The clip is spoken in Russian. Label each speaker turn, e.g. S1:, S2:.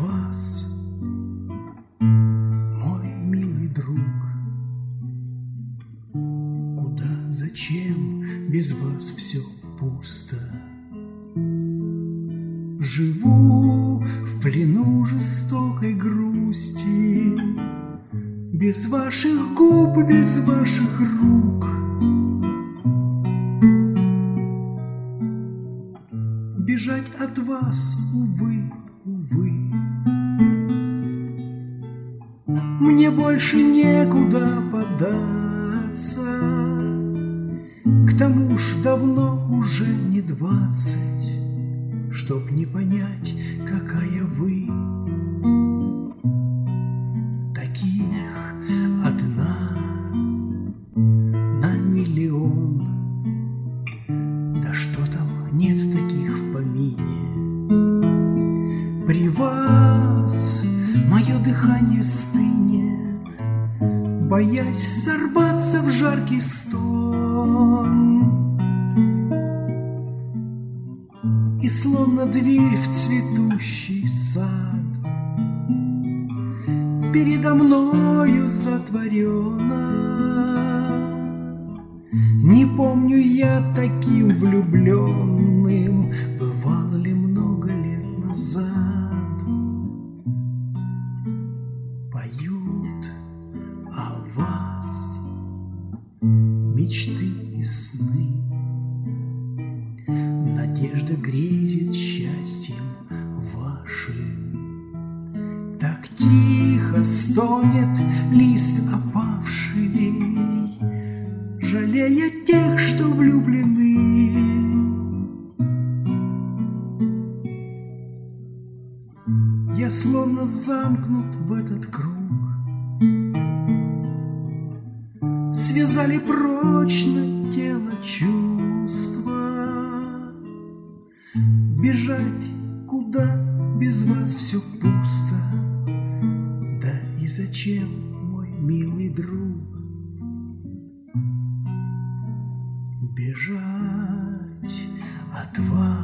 S1: вас, мой милый друг. Куда, зачем без вас все пусто? Живу в плену жестокой грусти, без ваших губ, без ваших рук. Бежать от вас, увы, увы. Мне больше некуда податься, к тому ж давно уже не 20, чтоб не понять, какая вы. Таких одна на миллион. Да что там, нет таких в помине. При вас мое дыхание стынет, боясь сорваться в жаркий стон. И словно дверь в цветущий сад передо мною затворена. Не помню я таким влюбленным, бывало ли много лет назад. Поют о вас мечты и сны, надежда грезит счастьем вашим. Так тихо стонет лист опавший, жалея тех, что влюблены. Я словно замкнут в этот круг. Связали прочно тело чувства. Бежать куда, без вас все пусто. Да и зачем, мой милый друг? Бежать от вас.